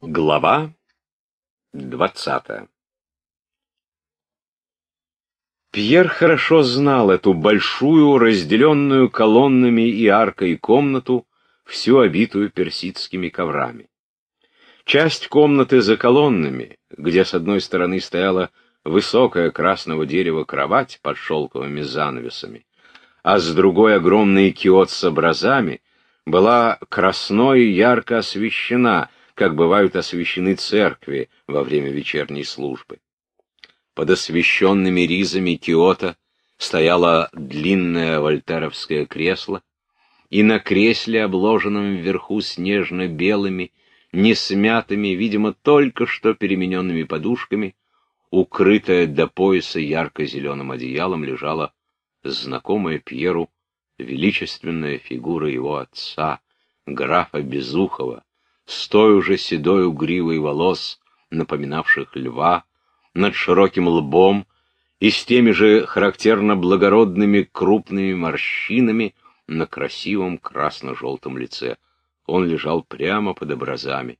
Глава 20. Пьер хорошо знал эту большую, разделенную колоннами и аркой комнату, всю обитую персидскими коврами. Часть комнаты за колоннами, где с одной стороны стояла высокая красного дерева кровать под шелковыми занавесами, а с другой огромный киот с образами, была красной и ярко освещена, как бывают освещены церкви во время вечерней службы. Под освещенными ризами киота стояло длинное вольтеровское кресло, и на кресле, обложенном вверху снежно-белыми, несмятыми, видимо, только что перемененными подушками, укрытая до пояса ярко-зеленым одеялом, лежала знакомая Пьеру величественная фигура его отца, графа Безухова, с той уже седою гривой волос, напоминавших льва, над широким лбом и с теми же характерно благородными крупными морщинами на красивом красно-желтом лице. Он лежал прямо под образами.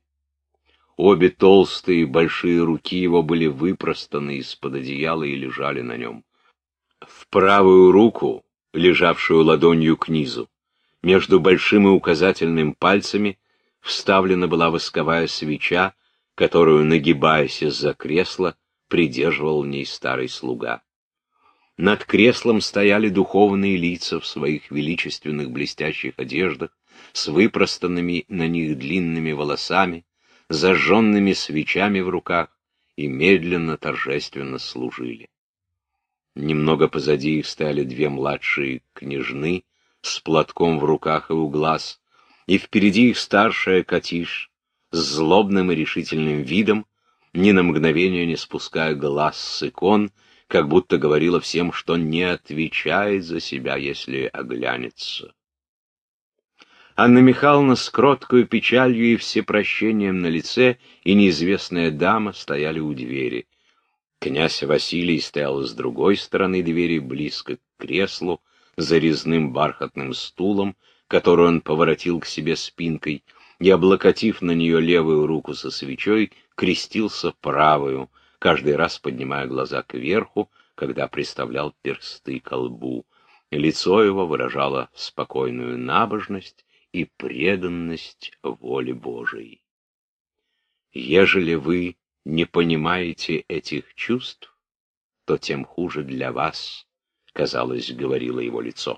Обе толстые большие руки его были выпростаны из-под одеяла и лежали на нем. В правую руку, лежавшую ладонью к низу, между большим и указательным пальцами вставлена была восковая свеча, которую, нагибаясь из-за кресла, придерживал в ней старый слуга. Над креслом стояли духовные лица в своих величественных блестящих одеждах, с выпростанными на них длинными волосами, зажженными свечами в руках, и медленно, торжественно служили. Немного позади их стояли две младшие княжны с платком в руках и у глаз, и впереди их старшая Катиш с злобным и решительным видом, ни на мгновение не спуская глаз с икон, как будто говорила всем, что не отвечает за себя, если оглянется. Анна Михайловна с кроткою печалью и всепрощением на лице и неизвестная дама стояли у двери. Князь Василий стоял с другой стороны двери, близко к креслу, за резным бархатным стулом, который он поворотил к себе спинкой, и, облокотив на нее левую руку со свечой, крестился правую, каждый раз поднимая глаза кверху, когда приставлял персты ко лбу. Лицо его выражало спокойную набожность и преданность воле Божией. Ежели вы не понимаете этих чувств, то тем хуже для вас, казалось, говорило его лицо.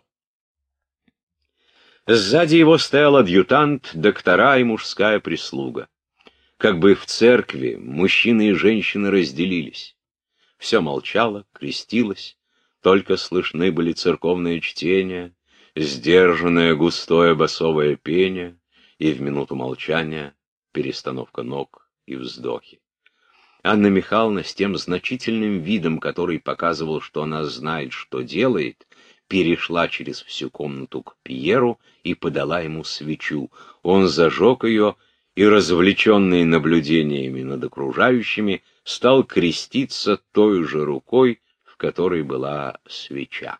Сзади его стоял адъютант, доктора и мужская прислуга. Как бы в церкви мужчины и женщины разделились. Все молчало, крестилось, только слышны были церковные чтения, сдержанное густое басовое пение и в минуту молчания перестановка ног и вздохи. Анна Михайловна с тем значительным видом, который показывал, что она знает, что делает, перешла через всю комнату к Пьеру и подала ему свечу. Он зажег ее и, развлеченный наблюдениями над окружающими, стал креститься той же рукой, в которой была свеча.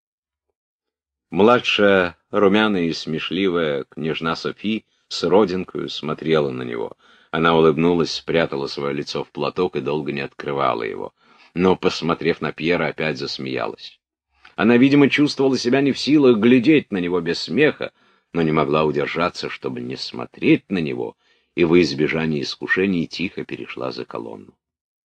Младшая, румяная и смешливая княжна Софи с родинкою смотрела на него. Она улыбнулась, спрятала свое лицо в платок и долго не открывала его. Но, посмотрев на Пьера, опять засмеялась. Она, видимо, чувствовала себя не в силах глядеть на него без смеха, но не могла удержаться, чтобы не смотреть на него, и во избежание искушений тихо перешла за колонну.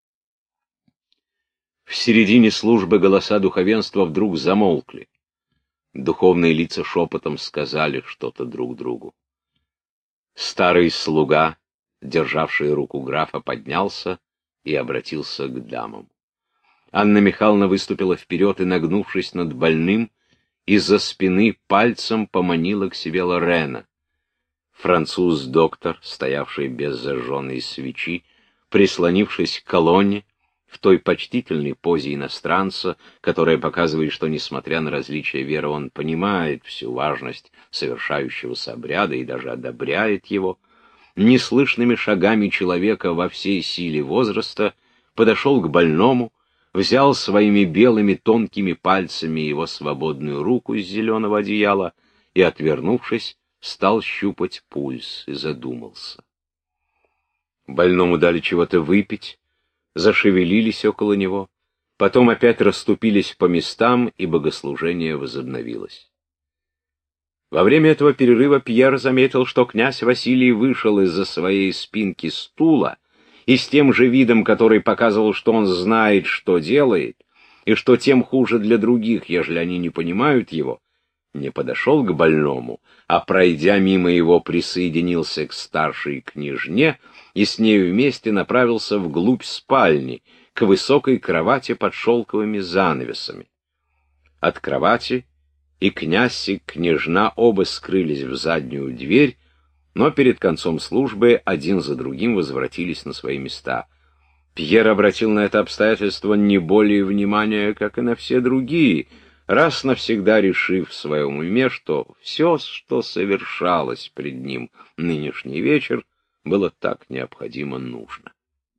В середине службы голоса духовенства вдруг замолкли. Духовные лица шепотом сказали что-то друг другу. Старый слуга, державший руку графа, поднялся и обратился к дамам. Анна Михайловна выступила вперед и, нагнувшись над больным, из-за спины пальцем поманила к себе Лорена. Француз-доктор, стоявший без зажженной свечи, прислонившись к колонне, в той почтительной позе иностранца, которая показывает, что, несмотря на различия веры, он понимает всю важность совершающегося обряда и даже одобряет его, неслышными шагами человека во всей силе возраста подошел к больному, взял своими белыми тонкими пальцами его свободную руку из зеленого одеяла и, отвернувшись, стал щупать пульс и задумался. Больному дали чего-то выпить, зашевелились около него, потом опять расступились по местам, и богослужение возобновилось. Во время этого перерыва Пьер заметил, что князь Василий вышел из-за своей спинки стула и с тем же видом, который показывал, что он знает, что делает, и что тем хуже для других, ежели они не понимают его, не подошел к больному, а, пройдя мимо его, присоединился к старшей княжне и с нею вместе направился вглубь спальни, к высокой кровати под шелковыми занавесами. От кровати и князь, и княжна оба скрылись в заднюю дверь, но перед концом службы один за другим возвратились на свои места. Пьер обратил на это обстоятельство не более внимания, как и на все другие, раз навсегда решив в своем уме, что все, что совершалось пред ним нынешний вечер, было так необходимо нужно.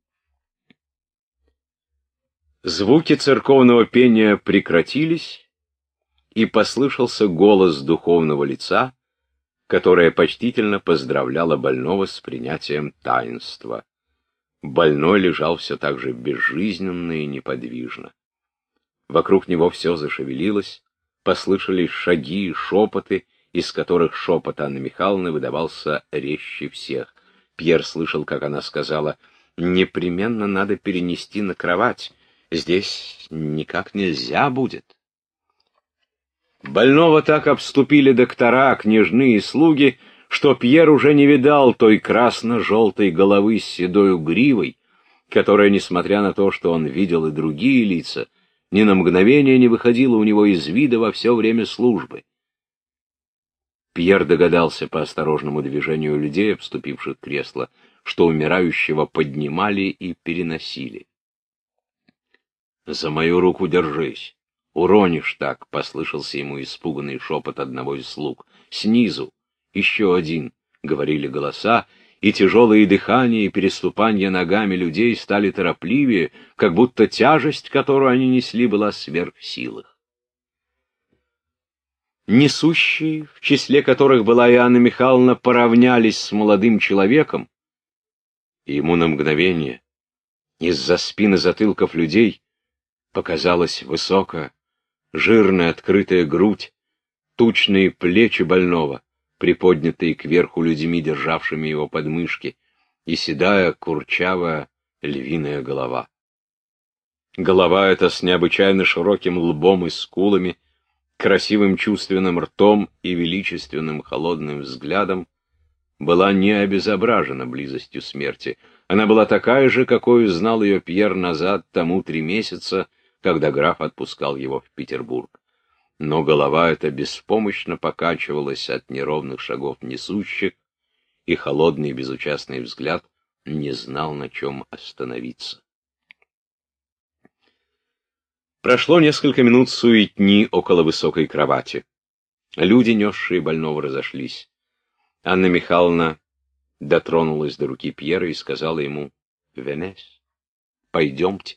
Звуки церковного пения прекратились, и послышался голос духовного лица, которое почтительно поздравляло больного с принятием таинства. Больной лежал все так же безжизненно и неподвижно. Вокруг него все зашевелилось, послышались шаги и шепоты, из которых шепот Анны Михайловны выдавался резче всех. Пьер слышал, как она сказала: «Непременно надо перенести на кровать, здесь никак нельзя будет». Больного так обступили доктора, княжны и слуги, что Пьер уже не видал той красно-желтой головы с седою гривой, которая, несмотря на то, что он видел и другие лица, ни на мгновение не выходила у него из вида во все время службы. Пьер догадался по осторожному движению людей, обступивших кресло, что умирающего поднимали и переносили. «За мою руку держись! Уронишь так!» — послышался ему испуганный шепот одного из слуг. «Снизу! Еще один!» — говорили голоса, и тяжелые дыхания и переступания ногами людей стали торопливее, как будто тяжесть, которую они несли, была сверх силах. Несущие, в числе которых была и Анна Михайловна, поравнялись с молодым человеком, и ему на мгновение из-за спин и затылков людей показалась высокая, жирная открытая грудь, тучные плечи больного, приподнятые кверху людьми, державшими его подмышки, и седая, курчавая, львиная голова. Голова эта с необычайно широким лбом и скулами, красивым чувственным ртом и величественным холодным взглядом была не обезображена близостью смерти. Она была такая же, какой знал ее Пьер назад, тому 3 месяца, когда граф отпускал его в Петербург. Но голова эта беспомощно покачивалась от неровных шагов несущих, и холодный безучастный взгляд не знал, на чем остановиться. Прошло несколько минут суетни около высокой кровати. Люди, несшие больного, разошлись. Анна Михайловна дотронулась до руки Пьера и сказала ему: «Венес, пойдемте».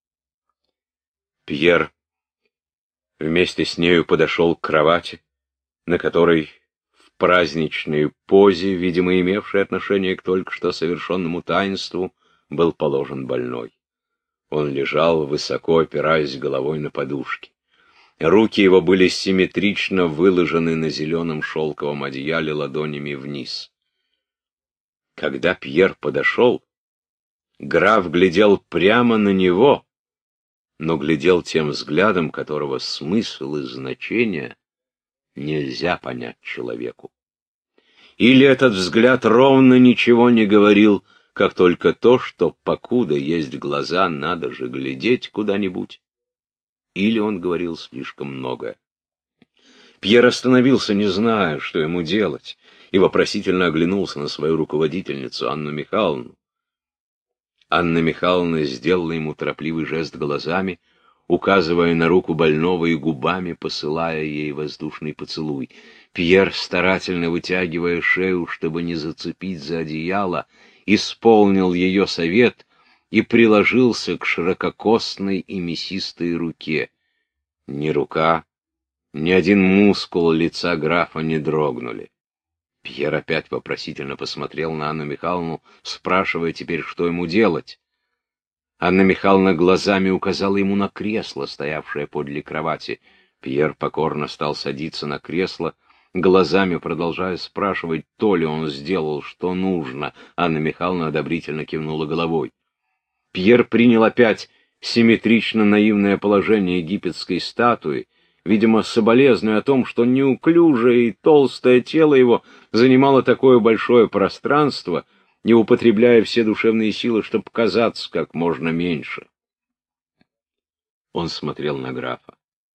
Пьер вместе с нею подошел к кровати, на которой в праздничной позе, видимо, имевшей отношение к только что совершенному таинству, был положен больной. Он лежал, высоко опираясь головой на подушки. Руки его были симметрично выложены на зеленом шелковом одеяле ладонями вниз. Когда Пьер подошел, граф глядел прямо на него, но глядел тем взглядом, которого смысл и значение нельзя понять человеку. Или этот взгляд ровно ничего не говорил, как только то, что покуда есть глаза, надо же глядеть куда-нибудь, или он говорил слишком много. Пьер остановился, не зная, что ему делать, и вопросительно оглянулся на свою руководительницу, Анну Михайловну. Анна Михайловна сделала ему торопливый жест глазами, указывая на руку больного и губами посылая ей воздушный поцелуй. Пьер, старательно вытягивая шею, чтобы не зацепить за одеяло, исполнил ее совет и приложился к ширококосной и мясистой руке. Ни рука, ни один мускул лица графа не дрогнули. Пьер опять вопросительно посмотрел на Анну Михайловну, спрашивая теперь, что ему делать. Анна Михайловна глазами указала ему на кресло, стоявшее подле кровати. Пьер покорно стал садиться на кресло, глазами продолжая спрашивать, то ли он сделал, что нужно. Анна Михайловна одобрительно кивнула головой. Пьер принял опять симметрично наивное положение египетской статуи, видимо, соболезнуя о том, что неуклюжее и толстое тело его занимало такое большое пространство, не употребляя все душевные силы, чтобы казаться как можно меньше. Он смотрел на графа.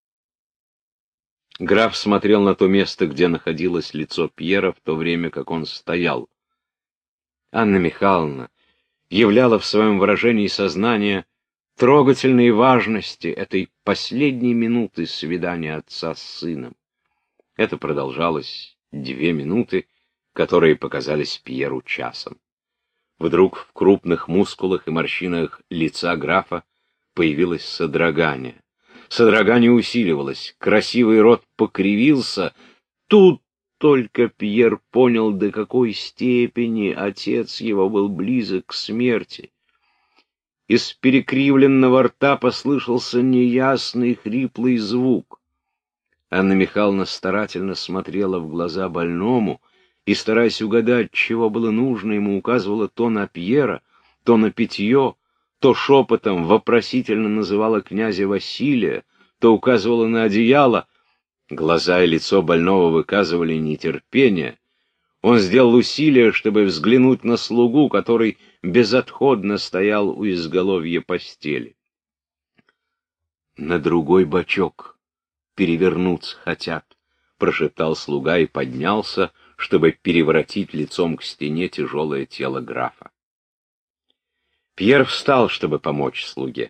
Граф смотрел на то место, где находилось лицо Пьера, в то время как он стоял. Анна Михайловна являла в своем выражении сознания трогательной важности этой последней минуты свидания отца с сыном. Это продолжалось 2 минуты, которые показались Пьеру часом. Вдруг в крупных мускулах и морщинах лица графа появилось содрогание. Содрогание усиливалось, красивый рот покривился. Тут только Пьер понял, до какой степени отец его был близок к смерти. Из перекривленного рта послышался неясный хриплый звук. Анна Михайловна старательно смотрела в глаза больному и, стараясь угадать, чего было нужно, ему указывала то на Пьера, то на питье, то шепотом вопросительно называла князя Василия, то указывала на одеяло. Глаза и лицо больного выказывали нетерпение. Он сделал усилие, чтобы взглянуть на слугу, который безотходно стоял у изголовья постели. «На другой бочок перевернуться хотят», — прошептал слуга и поднялся, чтобы переворотить лицом к стене тяжелое тело графа. Пьер встал, чтобы помочь слуге.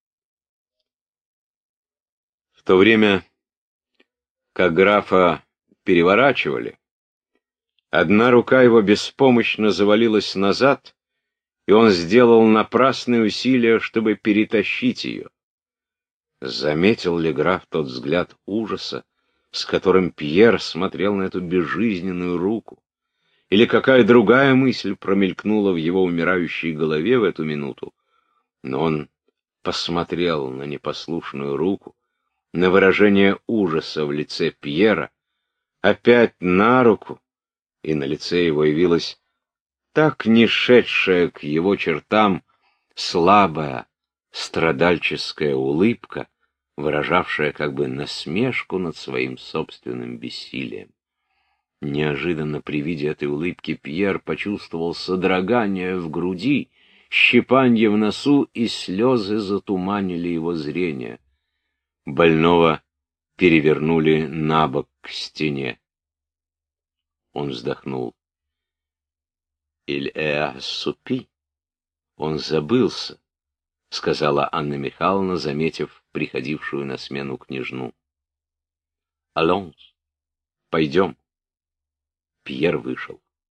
В то время, как графа переворачивали, одна рука его беспомощно завалилась назад, и он сделал напрасные усилия, чтобы перетащить ее. Заметил ли граф тот взгляд ужаса, с которым Пьер смотрел на эту безжизненную руку? Или какая другая мысль промелькнула в его умирающей голове в эту минуту? Но он посмотрел на непослушную руку, на выражение ужаса в лице Пьера, опять на руку, и на лице его явилась так не шедшая к его чертам слабая страдальческая улыбка, выражавшая как бы насмешку над своим собственным бессилием. Неожиданно при виде этой улыбки Пьер почувствовал содрогание в груди, щипанье в носу, и слезы затуманили его зрение. Больного перевернули на бок к стене. Он вздохнул. «Il est assoupi». Он забылся, — сказала Анна Михайловна, заметив приходившую на смену княжну. «Allons, пойдем». Пьер вышел.